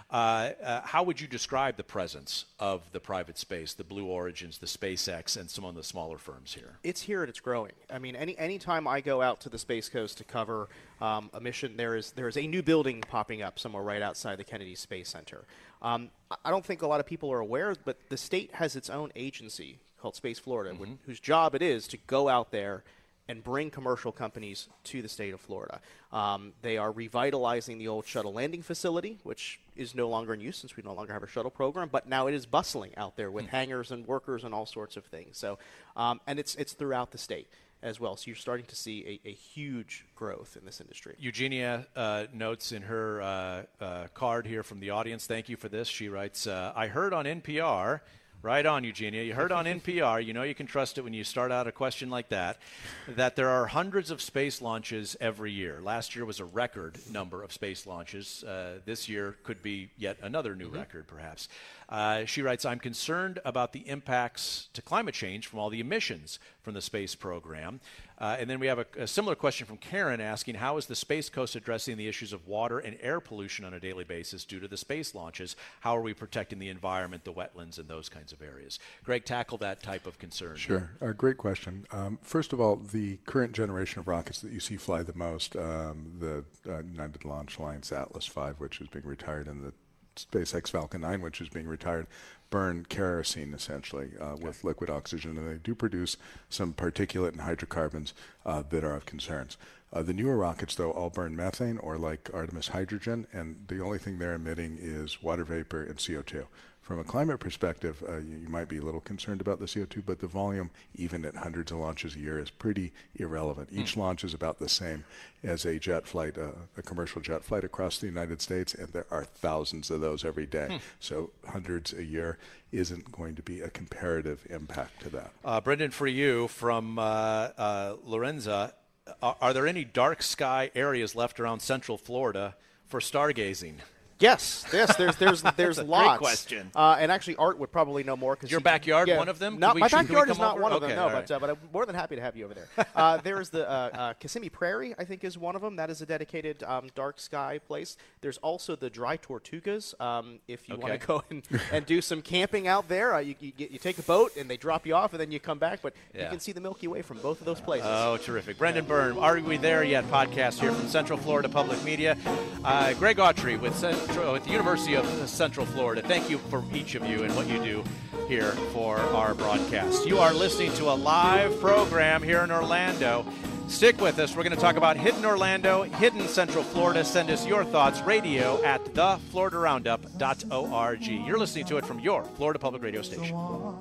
[SPEAKER 2] Uh, uh, how would you describe the presence of the private space, the Blue Origins, the SpaceX, and some of the smaller firms here?
[SPEAKER 4] It's here and it's growing. I mean, any anytime I go out to the Space Coast to cover um, a mission, there is there is a new building popping up somewhere right outside the Kennedy Space Center. Um, I don't think a lot of people are aware, but the state has its own agency called Space Florida, mm-hmm. wh- whose job it is to go out there and bring commercial companies to the state of Florida. Um, they are revitalizing the old shuttle landing facility, which is no longer in use since we no longer have a shuttle program, but now it is bustling out there with mm. hangars and workers and all sorts of things. So, um, and it's it's throughout the state as well. So you're starting to see a, a huge growth in this industry.
[SPEAKER 2] Eugenia uh, notes in her uh, uh, card here from the audience, thank you for this. She writes, uh, I heard on N P R, right on, Eugenia. You heard on N P R, you know you can trust it when you start out a question like that, that there are hundreds of space launches every year. Last year was a record number of space launches. Uh, this year could be yet another new mm-hmm. record, perhaps. Uh, she writes, I'm concerned about the impacts to climate change from all the emissions from the space program. Uh, and then we have a, a similar question from Karen asking, how is the Space Coast addressing the issues of water and air pollution on a daily basis due to the space launches? How are we protecting the environment, the wetlands, and those kinds of areas? Greg, tackle that type of concern.
[SPEAKER 5] Sure. Uh, great question. Um, first of all, the current generation of rockets that you see fly the most, um, the uh, United Launch Alliance Atlas five, which is being retired, and the SpaceX Falcon nine, which is being retired, burn kerosene essentially uh, okay. with liquid oxygen, and they do produce some particulate and hydrocarbons uh, that are of concerns. Uh, the newer rockets, though, all burn methane or, like Artemis, hydrogen, and the only thing they're emitting is water vapor and C O two. From a climate perspective, uh, you, you might be a little concerned about the C O two, but the volume, even at hundreds of launches a year, is pretty irrelevant. Each mm. launch is about the same as a jet flight, uh, a commercial jet flight across the United States, and there are thousands of those every day. Mm. So hundreds a year isn't going to be a comparative impact to that.
[SPEAKER 2] Uh, Brendan, for you, from uh, uh, Lorenza, are, are there any dark sky areas left around Central Florida for stargazing?
[SPEAKER 4] Yes, yes. There's there's there's
[SPEAKER 2] That's a
[SPEAKER 4] lots.
[SPEAKER 2] Great question.
[SPEAKER 4] Uh, and actually, Art would probably know more because
[SPEAKER 2] your backyard,
[SPEAKER 4] yeah,
[SPEAKER 2] one of them.
[SPEAKER 4] Not,
[SPEAKER 2] we,
[SPEAKER 4] my backyard is not
[SPEAKER 2] over?
[SPEAKER 4] one of
[SPEAKER 2] okay,
[SPEAKER 4] them. No,
[SPEAKER 2] right.
[SPEAKER 4] but uh, but I'm more than happy to have you over there. uh, there is the uh, uh, Kissimmee Prairie, I think, is one of them. That is a dedicated um, dark sky place. There's also the Dry Tortugas. Um, if you
[SPEAKER 2] okay.
[SPEAKER 4] want to go and, and do some camping out there, uh, you, you, get, you take a boat and they drop you off, and then you come back. But
[SPEAKER 2] yeah.
[SPEAKER 4] you can see the Milky Way from both of those places.
[SPEAKER 2] Oh, terrific! Brendan Byrne, Are We There Yet? Podcast here from Central Florida Public Media. Uh, Greg Autry with Central, with the University of Central Florida. Thank you for each of you and what you do here for our broadcast. You are listening to a live program here in Orlando. Stick with us. We're going to talk about Hidden Orlando, Hidden Central Florida. Send us your thoughts, radio at the florida roundup dot org. You're listening to it from your Florida Public Radio station.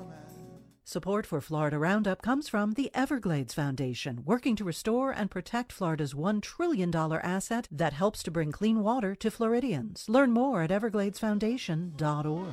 [SPEAKER 1] Support for Florida Roundup comes from the Everglades Foundation, working to restore and protect Florida's one trillion dollars asset that helps to bring clean water to Floridians. Learn more at everglades foundation dot org.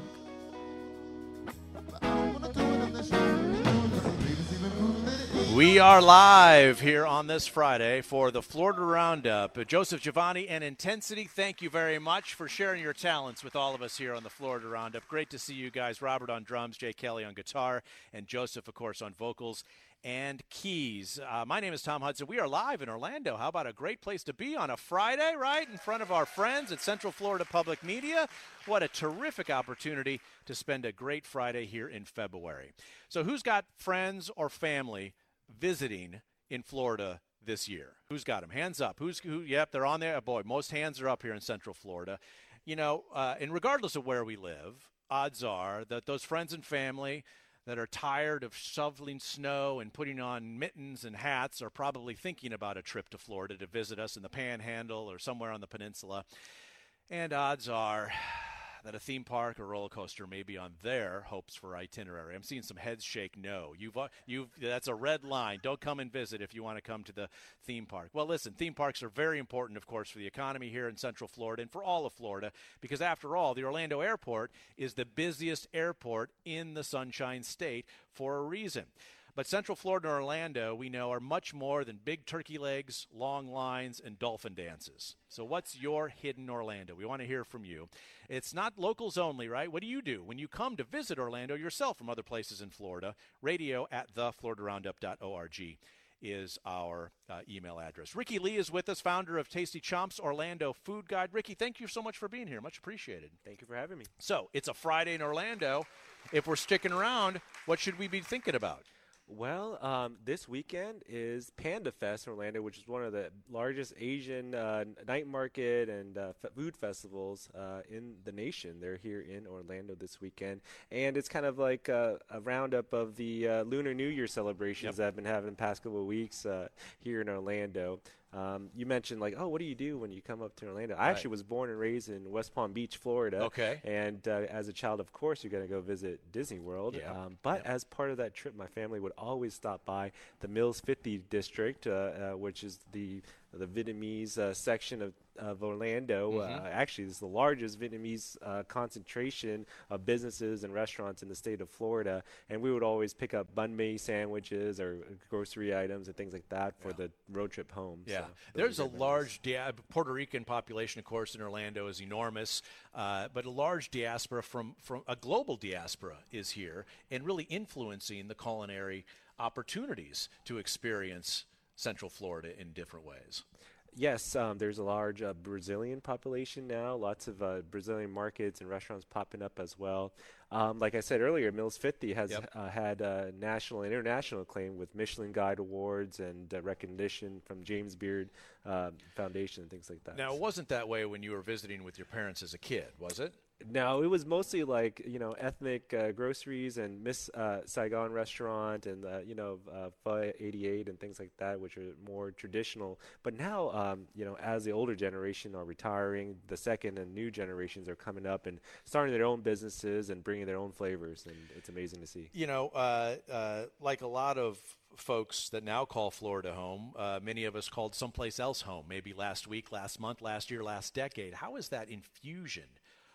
[SPEAKER 2] We are live here on this Friday for the Florida Roundup. Joseph Giovanni and Intensity, thank you very much for sharing your talents with all of us here on the Florida Roundup. Great to see you guys. Robert on drums, Jay Kelly on guitar, and Joseph, of course, on vocals and keys. Uh, my name is Tom Hudson. We are live in Orlando. How about a great place to be on a Friday, right? In front of our friends at Central Florida Public Media. What a terrific opportunity to spend a great Friday here in February. So who's got friends or family visiting in Florida this year? Who's got them? Hands up. Who's who? Yep, they're on there. Oh, boy, most hands are up here in Central Florida. You know, uh, and regardless of where we live, odds are that those friends and family that are tired of shoveling snow and putting on mittens and hats are probably thinking about a trip to Florida to visit us in the Panhandle or somewhere on the peninsula. And odds are that a theme park or roller coaster may be on their hopes for itinerary. I'm seeing some heads shake no. You've, uh, you've, that's a red line. Don't come and visit if you want to come to the theme park. Well, listen, theme parks are very important, of course, for the economy here in Central Florida and for all of Florida because, after all, the Orlando Airport is the busiest airport in the Sunshine State for a reason. But Central Florida and Orlando, we know, are much more than big turkey legs, long lines, and dolphin dances. So what's your hidden Orlando? We want to hear from you. It's not locals only, right? What do you do when you come to visit Orlando yourself from other places in Florida? Radio at the florida roundup dot org is our uh, email address. Ricky Lee is with us, founder of Tasty Chomps Orlando Food Guide. Ricky, thank you so much for being here. Much appreciated.
[SPEAKER 6] Thank you for having me.
[SPEAKER 2] So it's a Friday in Orlando. If we're sticking around, what should we be thinking about?
[SPEAKER 6] Well, um, this weekend is Panda Fest in Orlando, which is one of the largest Asian uh, night market and uh, f- food festivals uh, in the nation. They're here in Orlando this weekend. And it's kind of like a, a roundup of the uh, Lunar New Year celebrations
[SPEAKER 2] Yep.
[SPEAKER 6] that I've been having the past couple of weeks uh, here in Orlando. Um, you mentioned, like, oh, what do you do when you come up to Orlando? I
[SPEAKER 2] Right.
[SPEAKER 6] actually was born and raised in West Palm Beach, Florida.
[SPEAKER 2] Okay.
[SPEAKER 6] And uh, as a child, of course, you're going to go visit Disney World.
[SPEAKER 2] Yeah.
[SPEAKER 6] Um, but
[SPEAKER 2] Yeah.
[SPEAKER 6] as part of that trip, my family would always stop by the Mills fifty district, uh, uh, which is the the Vietnamese uh, section of, of Orlando.
[SPEAKER 2] Mhm.
[SPEAKER 6] Uh, actually, it's the largest Vietnamese uh, concentration of businesses and restaurants in the state of Florida. And we would always pick up banh mi sandwiches or grocery items and things like that for
[SPEAKER 2] Yeah.
[SPEAKER 6] the road trip home.
[SPEAKER 2] Yeah,
[SPEAKER 6] So those
[SPEAKER 2] there's
[SPEAKER 6] are
[SPEAKER 2] a
[SPEAKER 6] great memories.
[SPEAKER 2] large dia- Puerto Rican population, of course, in Orlando is enormous, uh, but a large diaspora from, from a global diaspora is here and really influencing the culinary opportunities to experience Central Florida in different ways.
[SPEAKER 6] Yes, um, there's a large uh, Brazilian population now. Lots of uh, Brazilian markets and restaurants popping up as well. Um, like I said earlier, Mills fifty has
[SPEAKER 2] Yep.
[SPEAKER 6] uh, had uh, national and international acclaim with Michelin Guide Awards and uh, recognition from James Beard uh, Foundation and things like that.
[SPEAKER 2] Now, it wasn't that way when you were visiting with your parents as a kid, was it?
[SPEAKER 6] No, it was mostly like, you know, ethnic uh, groceries and Miss uh, Saigon restaurant and, uh, you know, uh, Pho eighty-eight and things like that, which are more traditional. But now, um, you know, as the older generation are retiring, the second and new generations are coming up and starting their own businesses and bringing their own flavors. And it's amazing to see.
[SPEAKER 2] You know, uh, uh, like a lot of folks that now call Florida home, uh, many of us called someplace else home, maybe last week, last month, last year, last decade. How is that infusion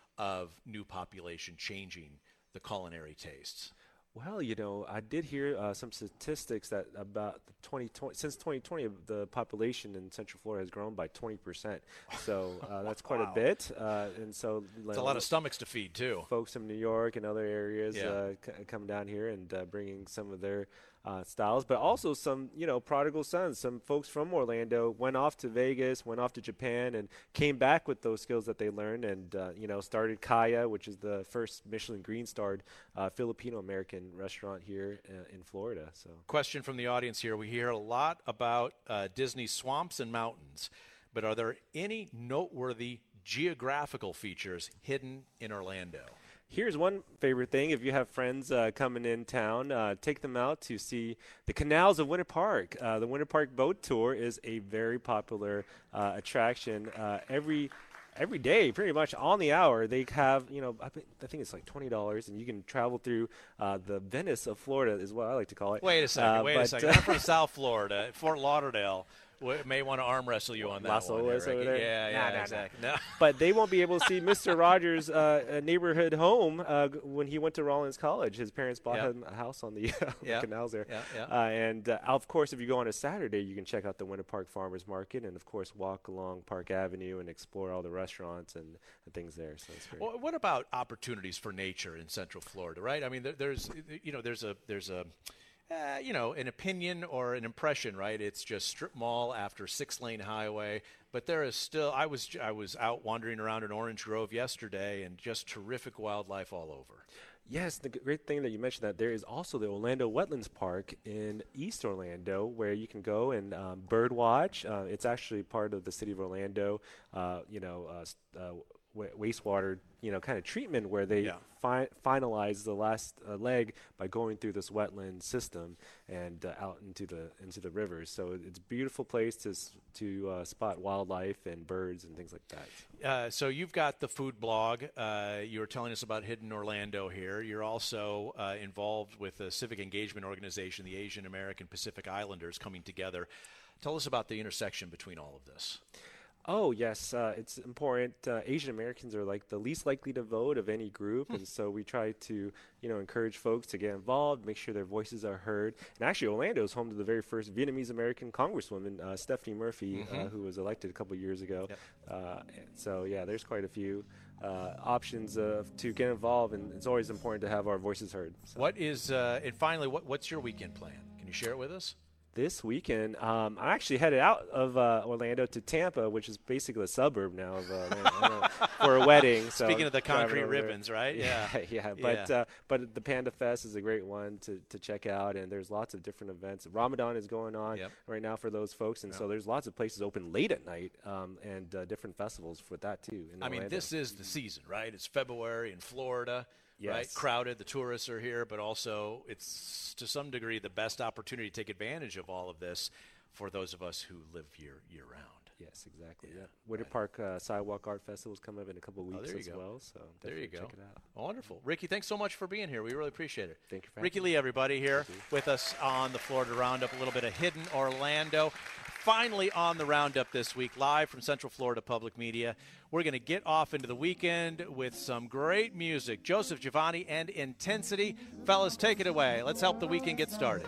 [SPEAKER 2] of new population changing the culinary tastes?
[SPEAKER 6] Well, you know, I did hear uh, some statistics that about the twenty twenty, since twenty twenty, the population in Central Florida has grown by twenty percent. So uh, that's quite
[SPEAKER 2] Wow.
[SPEAKER 6] a bit. Uh, and so
[SPEAKER 2] It's a lot of stomachs to feed, too.
[SPEAKER 6] folks from New York and other areas
[SPEAKER 2] Yeah.
[SPEAKER 6] uh, c- coming down here and uh, bringing some of their uh, styles, but also some, you know, prodigal sons. Some folks from Orlando went off to Vegas, went off to Japan, and came back with those skills that they learned, and uh, you know, started Kaya, which is the first Michelin green-starred uh, Filipino-American restaurant here uh, in Florida. So.
[SPEAKER 2] Question from the audience here. We hear a lot about uh, Disney swamps and mountains, but are there any noteworthy geographical features hidden in Orlando?
[SPEAKER 6] Here's one favorite thing. If you have friends uh, coming in town, uh, take them out to see the canals of Winter Park. Uh, the Winter Park Boat Tour is a very popular uh, attraction. Uh, every every day, pretty much on the hour, they have, you know, I think, I think it's like twenty dollars, and you can travel through uh, the Venice of Florida is what I like to call it.
[SPEAKER 2] Wait a second.
[SPEAKER 6] Uh,
[SPEAKER 2] wait
[SPEAKER 6] but,
[SPEAKER 2] a second.
[SPEAKER 6] uh,
[SPEAKER 2] I'm from South Florida, Fort Lauderdale. We may want to arm wrestle you on that
[SPEAKER 6] Las
[SPEAKER 2] one.
[SPEAKER 6] Olas
[SPEAKER 2] Ricky.
[SPEAKER 6] over there?
[SPEAKER 2] Yeah, yeah,
[SPEAKER 6] Nah, nah, nah.
[SPEAKER 2] exactly. No.
[SPEAKER 6] But they won't be able to see Mister Rogers' uh, neighborhood home uh, g- when he went to Rollins College. His parents bought
[SPEAKER 2] Yep.
[SPEAKER 6] him a house on the, uh, the
[SPEAKER 2] Yep.
[SPEAKER 6] canals there.
[SPEAKER 2] Yep, yep.
[SPEAKER 6] Uh, and, uh, of course, if you go on a Saturday, you can check out the Winter Park Farmers Market and, of course, walk along Park Avenue and explore all the restaurants and, and things there. So it's great.
[SPEAKER 2] Well, what about opportunities for nature in Central Florida, right? I mean, there, there's, you know, there's a, there's a, uh, you know, an opinion or an impression, right? It's just strip mall after six lane highway, but there is still, I was, I was out wandering around in Orange Grove yesterday and just terrific wildlife all over.
[SPEAKER 6] Yes, the g- great thing that you mentioned that there is also the Orlando Wetlands Park in East Orlando where you can go and um, bird watch. Uh, it's actually part of the city of Orlando, uh, you know, uh, s- uh, wa- wastewater, you know, kind of treatment where they
[SPEAKER 2] Yeah.
[SPEAKER 6] fi- finalize the last uh, leg by going through this wetland system and uh, out into the into the rivers. So it's a beautiful place to s- to uh, spot wildlife and birds and things like that.
[SPEAKER 2] Uh, so you've got the food blog. Uh, you were telling us about Hidden Orlando here. You're also uh, involved with a civic engagement organization, the Asian American Pacific Islanders, coming together. Tell us about the intersection between all of this.
[SPEAKER 6] Oh, yes. Uh, it's important. Uh, Asian Americans are like the least likely to vote of any group. And so we try to, you know, encourage folks to get involved, make sure their voices are heard. And actually, Orlando is home to the very first Vietnamese American Congresswoman, uh, Stephanie Murphy, uh, who was elected a couple years ago.
[SPEAKER 2] Yep.
[SPEAKER 6] Uh, and so, yeah, there's quite a few uh, options uh, to get involved. And it's always important to have our voices heard. So.
[SPEAKER 2] What is, uh, and finally, what, what's your weekend plan? Can you share it with us?
[SPEAKER 6] This weekend, um, I'm actually headed out of uh, Orlando to Tampa, which is basically a suburb now of uh, for a wedding. So
[SPEAKER 2] Speaking of the concrete
[SPEAKER 6] there.
[SPEAKER 2] ribbons, right?
[SPEAKER 6] Yeah, yeah. yeah. But
[SPEAKER 2] yeah.
[SPEAKER 6] Uh, but the Panda Fest is a great one to, to check out, and there's lots of different events. Ramadan is going on
[SPEAKER 2] yep.
[SPEAKER 6] right now for those folks, and
[SPEAKER 2] yep.
[SPEAKER 6] so there's lots of places open late at night, um, and uh, different festivals for that too. In
[SPEAKER 2] I
[SPEAKER 6] Orlando.
[SPEAKER 2] mean, this is the season, right? It's February in Florida.
[SPEAKER 6] Yes.
[SPEAKER 2] Right, crowded. The tourists are here, but also it's to some degree the best opportunity to take advantage of all of this for those of us who live year year round.
[SPEAKER 6] Yes, exactly.
[SPEAKER 2] Yeah,
[SPEAKER 6] Yeah, Winter
[SPEAKER 2] right.
[SPEAKER 6] Park uh, Sidewalk Art Festival is coming up in a couple of weeks
[SPEAKER 2] oh, there you
[SPEAKER 6] as
[SPEAKER 2] go.
[SPEAKER 6] well. So
[SPEAKER 2] there you go.
[SPEAKER 6] Check it out.
[SPEAKER 2] Wonderful, Ricky. Thanks so much for being here. We really appreciate it.
[SPEAKER 6] Thank you for
[SPEAKER 2] Ricky
[SPEAKER 6] having
[SPEAKER 2] Lee, everybody here with us on the Florida Roundup. A little bit of hidden Orlando. Finally on the Roundup this week, live from Central Florida Public Media. We're going to get off into the weekend with some great music. Joseph Giovanni and Intensity. Fellas, take it away. Let's help the weekend get started.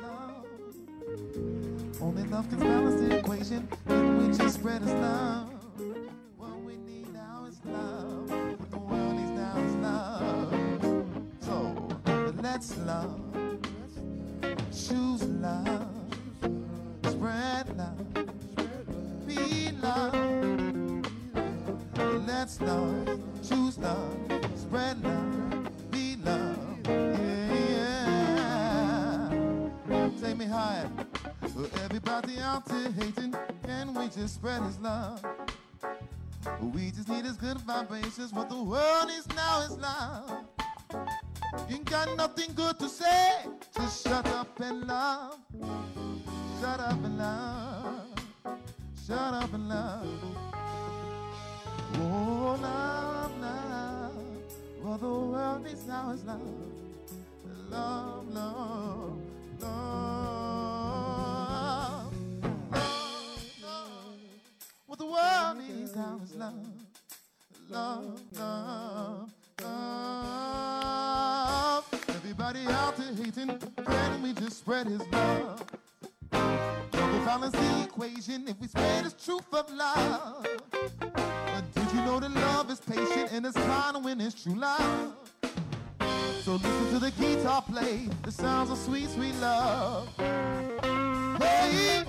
[SPEAKER 7] Only love can balance the equation, and we just spread us love. What we need now is love. What the world needs now is love. So let's love, choose love, spread love, be love. Let's love, choose love, spread love, be love. Yeah, yeah. Take me higher. Well, everybody out there hating, can we just spread his love? We just need his good vibrations. What the world needs now is love. You ain't got nothing good to say, just shut up and love. Shut up and love. Shut up and love. Oh, love, love. What the world needs now is love. Love, love, love. Love, love. What the world needs now is love. Love, love, love. Everybody out there hating, can we just spread his love? We'll balance the equation if we spread his truth of love. But did you know that love is patient and it's kind when it's true love? So listen to the guitar play, the sounds of sweet, sweet love. Hey!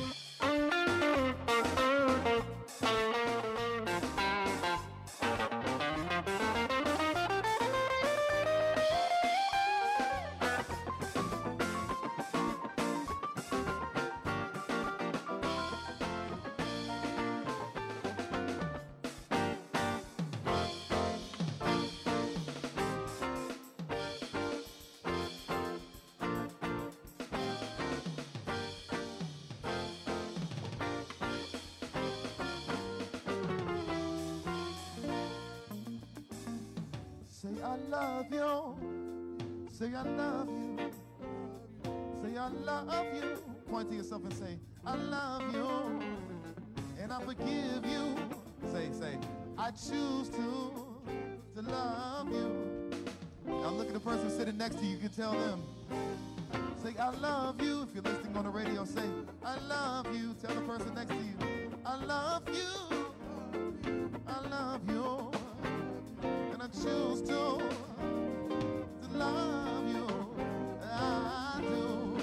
[SPEAKER 7] Say I love you. Say I love you. Say I love you. Point to yourself and say, I love you. And I forgive you. Say, say, I choose to, to love you. Now look at the person sitting next to you. You can tell them. Say, I love you. If you're listening on the radio, say, I love you. Tell the person next to you, I love you. I love you. And I choose to, to love you. I do.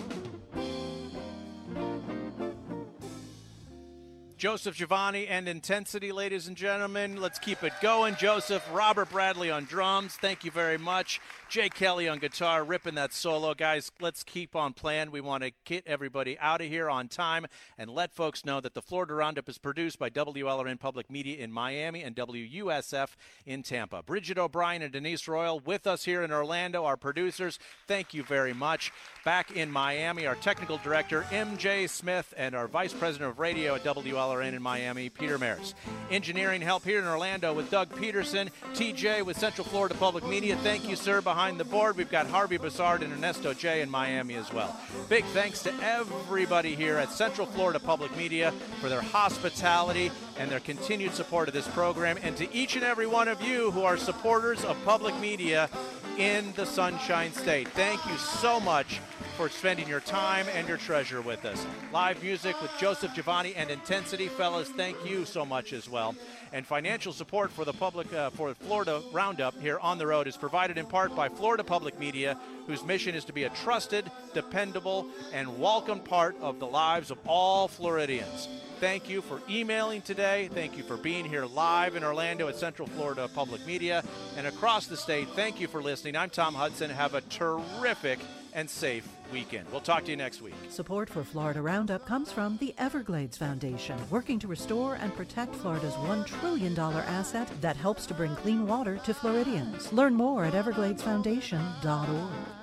[SPEAKER 2] Joseph Giovanni and Intensity, ladies and gentlemen. Let's keep it going. Joseph, Robert Bradley on drums. Thank you very much. Jay Kelly on guitar, ripping that solo. Guys, let's keep on playing. We want to get everybody out of here on time and let folks know that the Florida Roundup is produced by W L R N Public Media in Miami and W U S F in Tampa. Bridget O'Brien and Denise Royal with us here in Orlando, our producers. Thank you very much. Back in Miami, our technical director, M J Smith, and our vice president of radio at W L R N in Miami, Peter Maris. Engineering help here in Orlando with Doug Peterson, T J with Central Florida Public Media. Thank you, sir. Behind the board, we've got Harvey Bassard and Ernesto J in Miami as well. Big thanks to everybody here at Central Florida Public Media for their hospitality and their continued support of this program, and to each and every one of you who are supporters of public media in the Sunshine State. Thank you so much for spending your time and your treasure with us. Live music with Joseph Giovanni and Intensity. Fellas, thank you so much as well. And financial support for the public, uh, for Florida Roundup here on the road is provided in part by Florida Public Media, whose mission is to be a trusted, dependable, and welcome part of the lives of all Floridians. Thank you for emailing today. Thank you for being here live in Orlando at Central Florida Public Media and across the state. Thank you for listening. I'm Tom Hudson. Have a terrific and safe weekend. We'll talk to you next week.
[SPEAKER 1] Support for Florida Roundup comes from the Everglades Foundation, working to restore and protect Florida's one trillion dollars asset that helps to bring clean water to Floridians. Learn more at everglades foundation dot org.